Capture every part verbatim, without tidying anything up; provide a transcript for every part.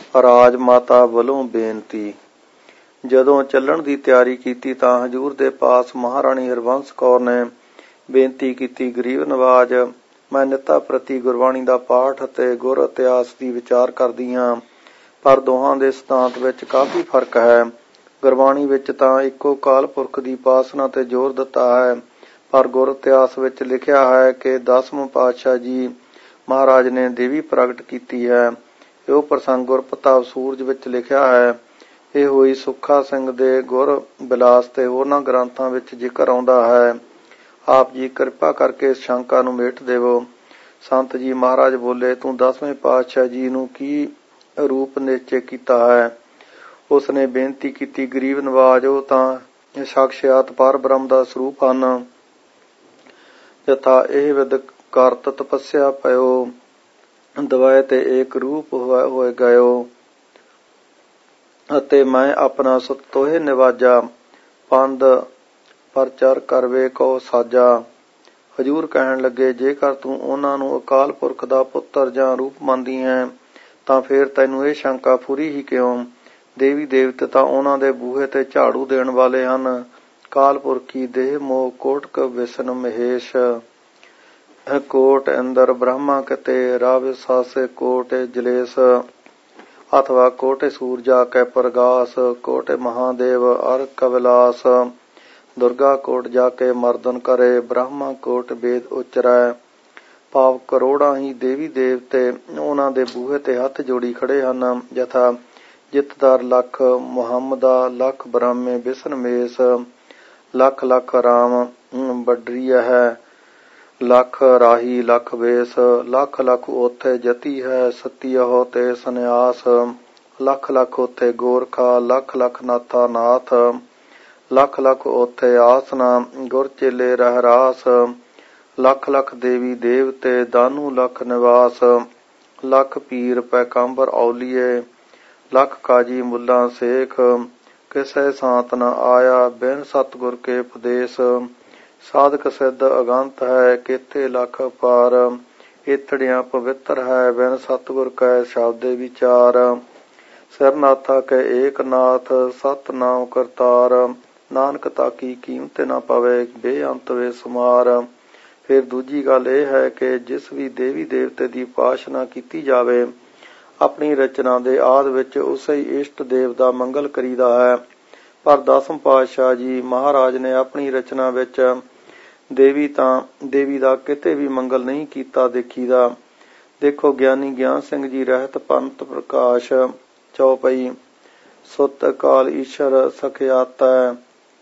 ਰਾਜ ਮਾਤਾ ਵੱਲੋਂ ਬੇਨਤੀ। ਜਦੋਂ ਚੱਲਣ ਦੀ ਤਿਆਰੀ ਕੀਤੀ ਤਾਂ ਹਜ਼ੂਰ ਦੇ ਪਾਸ ਮਹਾਰਾਣੀ ਹਰਬੰਸ ਕੌਰ ਨੇ ਬੇਨਤੀ ਕੀਤੀ, ਗਰੀਬ ਨਵਾਜ, ਮੈਂ ਨਿੱਤਾ ਪ੍ਰਤੀ ਗੁਰਬਾਣੀ ਦਾ ਪਾਠ ਅਤੇ ਗੁਰ ਇਤਿਹਾਸ ਦੀ ਵਿਚਾਰ ਕਰਦੀ ਹਾਂ, ਪਰ ਦੋਹਾਂ ਦੇ ਸਿਧਾਂਤ ਵਿੱਚ ਕਾਫੀ ਫਰਕ ਹੈ। ਗੁਰਬਾਣੀ ਵਿੱਚ ਤਾਂ ਇੱਕੋ ਕਾਲ ਪੁਰਖ ਦੀ ਉਪਾਸਨਾ ਤੇ ਜ਼ੋਰ ਦਿੱਤਾ ਹੈ, ਪਰ ਗੁਰ ਇਤਿਹਾਸ ਵਿੱਚ ਲਿਖਿਆ ਹੈ ਕਿ ਦਸਮ ਪਾਤਸ਼ਾਹ ਜੀ ਮਹਾਰਾਜ ਨੇ ਦੇਵੀ ਪ੍ਰਗਟ ਕੀਤੀ ਹੈ। ਇਹ ਪ੍ਰਸੰਗ ਗੁਰਪ੍ਰਤਾਪ ਸੂਰਜ ਵਿੱਚ ਲਿਖਿਆ ਹੈ। ਇਹ ਹੋਈ ਸੁੱਖਾ ਸਿੰਘ ਦੇ ਗੁਰ ਬਿਲਾਸ ਤੇ ਹੋਰਨਾਂ ਗ੍ਰੰਥਾਂ ਵਿੱਚ ਜ਼ਿਕਰ ਆਉਂਦਾ ਹੈ। ਆਪ ਜੀ ਕਿਰਪਾ ਕਰਕੇ ਇਸ ਸ਼ੰਕਾ ਨੂੰ ਮੇਟ ਦੇਵੋ। ਸੰਤ ਜੀ ਮਹਾਰਾਜ ਬੋਲੇ, ਤੂੰ ਦਸਵੇਂ ਪਾਤਸ਼ਾਹ ਜੀ ਨੂੰ ਕੀ ਰੂਪ ਨਿਸ਼ਚੈ ਕੀਤਾ ਹੈ? ਉਸਨੇ ਬੇਨਤੀ ਕੀਤੀ, ਗਰੀਬ ਨਵਾਜ, ਉਹ ਤਾਂ ਸਾਖਸ਼ਾਤ ਪਰ ਬ੍ਰਹਮ ਦਾ ਸਰੂਪ ਹਨ। ਯਥਾ ਇਹ ਵਿਦ ਕਰਤ ਤਪੱਸਿਆ ਪਇਓ, ਦਵਾਏ ਤੇ ਏਕ ਰੂਪ ਹੋਏ ਗਇਓ, ਅਤੇ ਮੈਂ ਆਪਣਾ ਸੁਤ ਤੋਹੇ ਨਿਵਾਜਾ, ਪੰਦ ਪਰਚਰ ਕਰਵੇ ਕੋ ਸਾਜਾ। ਹਜ਼ੂਰ ਕਹਿਣ ਲੱਗੇ, ਜੇਕਰ ਤੂੰ ਉਹਨਾਂ ਨੂੰ ਅਕਾਲ ਪੁਰਖ ਦਾ ਪੁੱਤਰ ਜਾਂ ਰੂਪ ਮੰਨਦੀ ਹੈ ਤਾਂ ਫਿਰ ਤੈਨੂੰ ਇਹ ਸ਼ੰਕਾ ਪੂਰੀ ਹੀ ਕਿਉਂ? ਦੇਵੀ ਦੇਵਤੇ ਤਾਂ ਉਹਨਾਂ ਦੇ ਬੂਹੇ ਤੇ ਝਾੜੂ ਦੇਣ ਵਾਲੇ ਹਨ। ਕਾਲ ਪੁਰਖੀ ਦੇਹ ਮੋਹ ਕੋਟਕ ਵਿਸ਼ਨ ਮਹੇਸ਼, ਕੋਟ ਇੰਦਰ ਬ੍ਰਹਮਾ ਕਿਤੇ ਰਾਵ ਸਾਸੇ ਕੋਟੇ ਜਲੇਸ, ਅਥਵਾ ਕੋਟੇ ਸੂਰਜਾ ਕੈ ਪ੍ਰਗਾਸ, ਕੋਟੇ ਮਹਾਦੇਵ ਅਰ ਕਵਿਲਾਸ, ਦੁਰਗਾ ਕੋਟ ਜਾ ਕੇ ਮਰਦਨ ਕਰੇ, ਬ੍ਰਹਮਾ ਕੋਟ ਵੇਦ ਉਚਰੈ। ਭਾਵ ਕਰੋੜਾਂ ਹੀ ਦੇਵੀ ਦੇਵਤੇ ਉਹਨਾਂ ਦੇ ਬੂਹੇ ਤੇ ਹੱਥ ਜੋੜੀ ਖੜੇ ਹਨ। ਯਥਾ ਜਿਤਦਾਰ ਲੱਖ ਮੁਹੰਮਦਾ, ਲੱਖ ਬ੍ਰਹਮੇ ਬਿਸ਼ਨ ਮੇਸ, ਲੱਖ ਲੱਖ ਰਾਮ ਵਡਰੀਆ ਹੈ, ਲੱਖ ਰਾਹੀ ਲੱਖ ਵੇਸ, ਲੱਖ ਲੱਖ ਉਥੇ ਜਤੀ ਹੈ ਸਤੀਅਹੁ ਤੇ ਸੰਨਿਆਸ, ਲੱਖ ਲੱਖ ਉਥੇ ਗੋਰਖਾ, ਲੱਖ ਲੱਖ ਨਾਥਾ ਨਾਥ, ਲੱਖ ਲੱਖ ਉਥੇ ਆਸਨਾ ਗੁਰ ਚੇਲੇ ਰਹਿਰਾਸ, ਲੱਖ ਲੱਖ ਦੇਵੀ ਦੇਵਤੇ ਦਾਨੂ ਲੱਖ ਨਿਵਾਸ, ਲੱਖ ਪੀਰ ਪੈਗੰਬਰ ਔਲੀਏ, ਲੱਖ ਕਾਜੀ ਮੁੱਲਾ ਸੇਖ, ਕਿਸੇ ਸਾਤ ਨ ਆਇਆ ਬਿਨ ਸਤਿਗੁਰ ਕੇ ਉਪਦੇਸ, ਸਾਧਕ ਸਿੱਧ ਅਗੰਤ ਹੈ ਕੇਤੇ ਲੱਖ ਪਾਰ, ਏਥੜਿਆਂ ਪਵਿੱਤਰ ਹੈ ਬਿਨ ਸਤਿਗੁਰ ਕੈ ਸ਼ਬਦੇ ਵਿਚਾਰ, ਸਿਰਨਾਥਾ ਕੈ ਏਕ ਨਾਥ ਸਤ ਨਾਮ ਕਰਤਾਰ, ਨਾਨਕ ਤਾਕੀ ਕੀਮਤ ਨਾ ਪਵੇ ਬੇਅੰਤ ਵੇ ਸੁਮਾਰ। ਫਿਰ ਦੂਜੀ ਗੱਲ ਇਹ ਹੈ ਕਿ ਜਿਸ ਵੀ ਦੇਵੀ ਦੇਵਤੇ ਦੀ ਉਪਾਸਨਾ ਕੀਤੀ ਜਾਵੇ, ਆਪਣੀ ਰਚਨਾ ਦੇ ਆਦ ਵਿੱਚ ਉਸੇ ਹੀ ਇਸ਼ਟ ਦੇਵ ਦਾ ਮੰਗਲ ਕਰੀਦਾ ਹੈ। ਪਰ ਦਸਮ ਪਾਤਸ਼ਾਹ ਜੀ ਮਹਾਰਾਜ ਨੇ ਆਪਣੀ ਰਚਨਾ ਵਿੱਚ ਦੇਵੀ ਤਾਂ ਦੇਵੀ ਦਾ ਕਿਤੇ ਵੀ ਮੰਗਲ ਨਹੀਂ ਕੀਤਾ ਦੇਖੀਦਾ। ਦੇਖੋ, ਗਿਆਨੀ ਗਿਆਨ ਸਿੰਘ ਜੀ ਰਹਿਤ ਪੰਥ ਪ੍ਰਕਾਸ਼ ਚੌਪਈ, ਸੁਤ ਕਾਲ ਈਸ਼ਰ ਸਖਿਆਤੈ,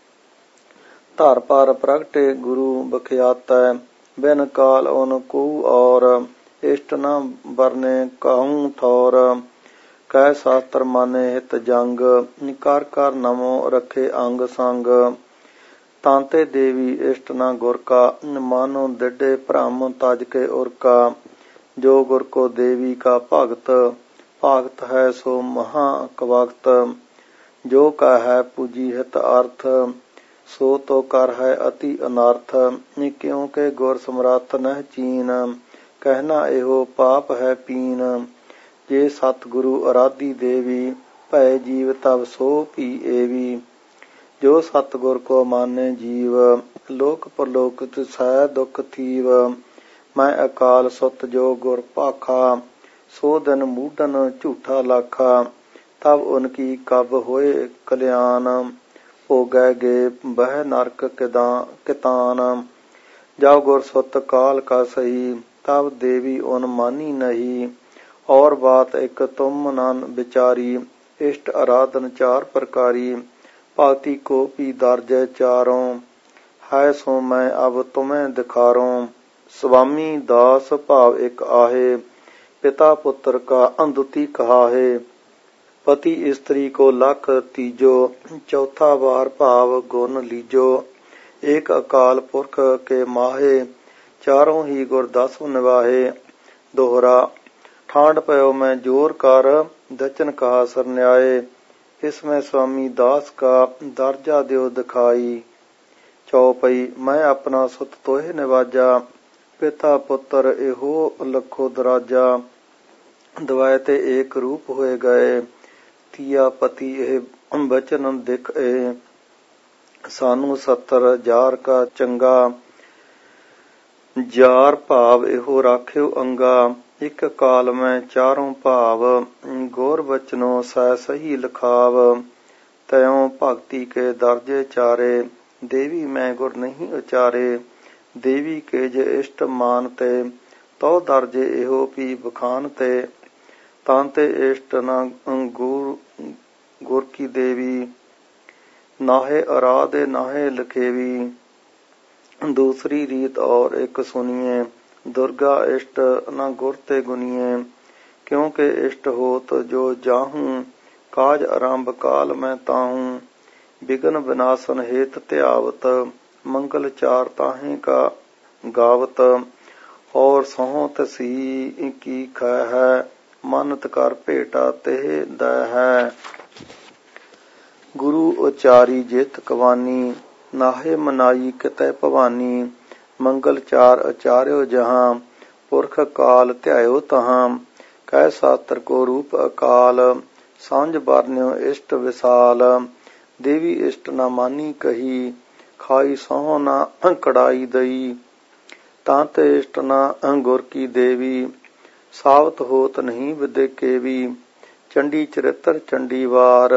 ਧਰ ਪਰ ਪ੍ਰਗਟੇ ਗੁਰੂ ਬਖਿਆਤੈ, ਬਿਨ ਕਾਲ ਓਨ ਕੂ ਔਰ, ਇਸ਼ਟ ਨ ਬਰਨੇ ਕਹੂੰ ਠੌਰ, ਕਹਿ ਸ਼ਾਸਤਰ ਮਾਨੇ ਹਿਤ ਜੰਗ, ਕਰ ਕਰ ਨਮੋ ਰੱਖੇ ਅੰਗ ਸੰਗ, ਤਾਂਤੇ ਦੇਵੀ ਇਸ਼ਟ ਨ ਗੁਰ ਕਾ, ਮਾਨੋ ਦਿਡੇ ਭ੍ਰਮ ਤਜ ਕੇ ਉਰ ਕਾ, ਜੋ ਗੁਰ ਕੋ ਦੇਵੀ ਕਾ ਭਗਤ, ਭਾਗਤ ਹੈ ਸੋ ਮਹਾ ਕਵਕਤ, ਜੋ ਕਾ ਹੈ ਪੂਜੀ ਹਿਤ ਅਰਥ, ਸੋ ਤੋ ਕਰ ਹੈ ਅਤੀ ਅਨਰਥ, ਕਿਉਂਕਿ ਗੁਰ ਸਮਰੱਥ ਨਹਿ ਚੀਨ, ਕਹਿਣਾ ਇਹੋ ਪਾਪ ਹੈ ਪੀਨ, ਜੇ ਸਤਿਗੁਰੂ ਅਰਾਧੀ ਦੇਵੀ, ਭੈ ਜੀਵ ਤਬ ਸੋ ਭੀ ਏਵੀ, ਜੋ ਸਤਿਗੁਰ ਕੋ ਮਾਨੇ ਜੀਵ, ਲੋਕ ਪਰਲੋਕ ਤਿਸੈ ਦੁਖ ਥੀਵ, ਮੈਂ ਅਕਾਲ ਸੁਤ ਜੋ ਗੁਰ ਭਾਖਾ, ਸੋ ਦਿਨ ਮੂਢਨ ਝੂਠਾ ਲਾਖਾ, ਤਬ ਉਨਕੀ ਕਬ ਹੋਏ ਕਲਿਆਣ, ਭੋਗੈ ਗੇ ਬਹਿ ਨਰਕ ਕਿਤਾਨ, ਜਬ ਗੁਰ ਸੁਤ ਕਾਲ ਕਾ ਸਹੀ, तब देवी उन मानी नहीं। और बात एक तुम नन विचारी, इष्ट आराधन चार प्रकारी, भक्ति को भी दर्जय चारों, है सो मैं अब तुम्हें दिखारों। स्वामी दास भाव एक आहे, पिता पुत्र का अंधुति कहा है। पति स्त्री को लख तीजो, चौथा बार भाव गुण लीजो। एक अकाल पुरख के माहे, चारों ही गुर दस निवाहे। दोहरा ठांड पयो मैं जोर कर, दचन कहा सरन्याय। इसमें स्वामी दास का दर्जा द्यो दिखाई। चौपई मैं अपना सुत तोहे निवाजा, पिता पुत्र एहो लखो दराजा। ਦਵਾਏ ਤੇ ਏਕ ਰੂਪ ਹੋਏ ਗਏ। ਤੀਆ ਪਤੀ ਇਹ ਬਚਨ ਦਿਖ ਏ, ਸਾਨੂੰ ਸੱਤਰ ਜਾਰ ਕਾ ਚੰਗਾ। ਜਾਰ ਭਾਵ ਇਹੋ ਰਾਖਿਓ ਅੰਗਾ, ਇੱਕ ਕਾਲ ਮੈਂ ਚਾਰੋਂ ਭਾਵ। ਗੌਰ ਬਚਨੋ ਸੈ ਸਹੀ ਲਖਾਵ, ਤੈਉ ਭਗਤੀ ਕੇ ਦਰਜੇ ਚਾਰੇ। ਦੇਵੀ ਮੈਂ ਗੁਰ ਨਹੀਂ ਉਚਾਰੇ, ਦੇਵੀ ਕੇ ਜੇ ਇਸ਼ਟ ਮਾਨ ਤੇ। ਤਉ ਦਰਜੇ ਇਹੋ ਵੀ ਬਖਾਨ ਤੇ, ਤਾਂ ਤੇ ਇਸ਼ਟ ਨਾ ਗੁਰ ਗੁਰ ਕੀ ਦੇਵੀ। ਨਾਹੇ ਅਰਾਧੇ ਨਾਹੇ ਲਖੇਵੀ, ਦੂਸਰੀ ਰੀਤ ਔਰ ਇੱਕ ਸੁਨੀਏ। ਦੁਰਗਾ ਇਸ਼ਟ ਨਾ ਗੁਰ ਤੇ ਗੁਨੀਏ, ਕਿਉਂਕਿ ਇਸ਼ਟ ਹੋਤ ਜੋ ਜਾਹੂੰ। ਕਾਜ ਆਰੰਭ ਕਾਲ ਮੈਂ ਤਾਹੂੰ, ਵਿਗਨ ਵਿਨਾਸ਼ਨ ਹੇਤ ਧਿਆਵਤ। ਮੰਗਲ ਚਾਰ ਤਾਹੇ ਕਾ ਗਾਵਤ, ਔਰ ਸਹੁ ਤਸੀ ਕੀ ਖੈ ਹੈ। ਮਨਤ ਕਰ ਭੇਟਾ ਤੇ ਦੈ ਹੈ, ਗੁਰੂ ਉਚਾਰੀ ਜਿਤ ਕਵਾਨੀ। ਨਾਹੇ ਮਨਾਈ ਕਿਤੈ ਭਵਾਨੀ, ਮੰਗਲ ਚਾਰ ਉਚਾਰਿਓ ਜਹਾਂ। ਪੁਰਖ ਕਾਲ ਧਿਆਇਓ ਤਹਾਂ, ਕਹਿ ਸਾਸਤਰ ਕੋ ਰੂਪ ਅਕਾਲ। ਸਾਂਝ ਬਰਨਿਓ ਇਸ਼ਟ ਵਿਸਾਲ, ਦੇਵੀ ਇਸ਼ਟ ਨਾ ਮਾਨੀ ਕਹੀ। ਖਾਈ ਸਹੁ ਨਾ ਕੜਾਈ ਦਈ, ਤਾਂ ਤੇ ਇਸ਼ਟ ਨਾ ਗੁਰ ਕੀ ਦੇਵੀ। ਸਾਵਤ ਹੋਤ ਨਹੀਂ ਵਿਦੇਕੇ ਵੀ, ਚੰਡੀ ਚਰਿਤਰ ਚੰਡੀ ਵਾਰ।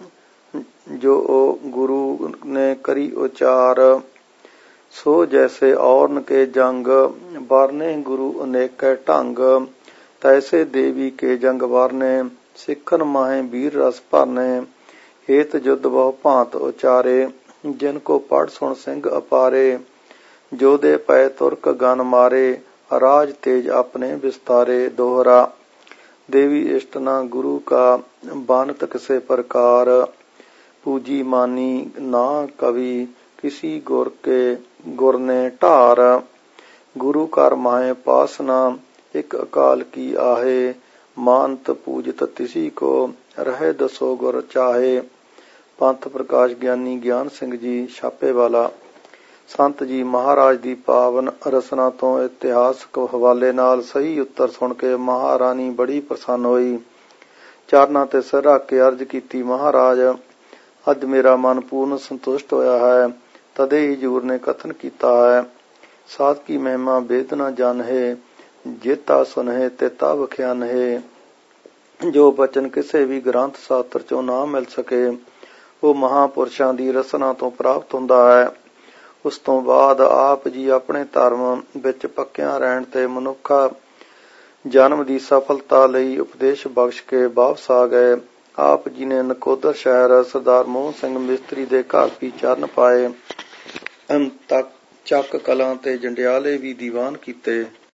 ਜੋ ਗੁਰੂ ਨੇ ਕਰੀ ਉਚਾਰ, ਸੋ ਜੈਸੇ ਔਰਨ ਕੇ ਜੰਗ। ਬਰਨੇ ਗੁਰੂ ਅਨੇਕੈ ਢੰਗ, ਤੈਸੇ ਦੇਵੀ ਕੇ ਜੰਗ ਬਰਨੇ। ਸਿੱਖਨ ਮਾਹੇ ਵੀਰ ਰਸ ਭਰਨੇ, ਹੇਤ ਜੁਧ ਬਹੁ ਭਾਂਤ ਉਚਾਰੇ। ਜਿਨ ਕੋ ਪੜ੍ਹ ਸੁਣ ਸਿੰਘ ਅਪਾਰੇ, ਜੋ ਦੇ ਪਏ ਤੁਰਕ ਗਨ ਮਾਰੇ। ਰਾਜ ਤੇਜ ਆਪਣੇ ਵਿਸਤਾਰੇ। ਦੋਹਰਾ ਦੇਵੀ ਇਸ਼ਟ ਨਾ ਗੁਰੂ ਕਾ, ਬਾਨਤ ਕਿਸੇ ਪ੍ਰਕਾਰ। ਪੂਜੀ ਮਾਨੀ ਨਾ ਕਵੀ, ਕਿਸੀ ਗੁਰ ਕੇ ਗੁਰ ਨੇ ਢਾਰ। ਗੁਰੂ ਕਰ ਮਾਹੇ ਪਾਸਨਾ, ਇੱਕ ਅਕਾਲ ਕੀ ਆਹੇ। ਮਾਨਤ ਪੂਜਤ ਤਿਸੀ ਕੋ, ਰਹੇ ਦਸੋ ਗੁਰ ਚਾਹੇ। ਪੰਥ ਪ੍ਰਕਾਸ਼ ਗਿਆਨੀ ਗਿਆਨ ਸਿੰਘ ਜੀ, ਛਾਪੇ ਵਾਲਾ। ਸੰਤ ਜੀ ਮਹਾਰਾਜ ਦੀ ਪਾਵਨ ਰਸਨਾ ਤੋਂ ਇਤਿਹਾਸਕ ਹਵਾਲੇ ਨਾਲ ਸਹੀ ਉੱਤਰ ਸੁਣ ਕੇ ਮਹਾਰਾਣੀ ਬੜੀ ਪ੍ਰਸੰਨ ਹੋਈ। ਚਰਨਾਂ ਤੇ ਸਿਰ ਰੱਖ ਕੇ ਅਰਜ਼ ਕੀਤੀ, ਮਹਾਰਾਜ ਅੱਜ ਮੇਰਾ ਮਨ ਪੂਰਨ ਸੰਤੁਸ਼ਟ ਹੋਇਆ ਹੈ। ਤਦੇ ਹੀ ਹਜ਼ੂਰ ਨੇ ਕਥਨ ਕੀਤਾ ਹੈ, ਸਾਧ ਕੀ ਮਹਿਮਾ ਵੇਦ ਨਾ ਜਾਣਹਿ, ਜੇਤਾ ਸੁਨਹਿ ਤੇਤਾ ਵਖਿਆਨਹਿ। ਜੋ ਬਚਨ ਕਿਸੇ ਵੀ ਗ੍ਰੰਥ ਸ਼ਾਸਤਰ ਚੋਂ ਨਾ ਮਿਲ ਸਕੇ, ਉਹ ਮਹਾਂਪੁਰਸ਼ਾਂ ਦੀ ਰਸਨਾ ਤੋਂ ਪ੍ਰਾਪਤ ਹੁੰਦਾ ਹੈ। ਉਸ ਤੋਂ ਬਾਅਦ ਆਪ ਜੀ ਆਪਣੇ ਧਰਮ ਵਿੱਚ ਪੱਕਿਆਂ ਰਹਿਣ ਤੇ ਮਨੁੱਖਾ ਜਨਮ ਦੀ ਸਫਲਤਾ ਲਈ ਉਪਦੇਸ਼ ਬਖਸ਼ ਕੇ ਵਾਪਸ ਆ ਗਏ। ਆਪ ਜੀ ਨੇ ਨਕੋਦਰ ਸ਼ਹਿਰ ਸਰਦਾਰ ਮੋਹਨ ਸਿੰਘ ਮਿਸਤਰੀ ਦੇ ਘਰ ਵੀ ਚਰਨ ਪਾਏ, ਤੱਕ ਚੱਕ ਕਲਾਂ ਤੇ ਜੰਡਿਆਲੇ ਵੀ ਦੀਵਾਨ ਕੀਤੇ।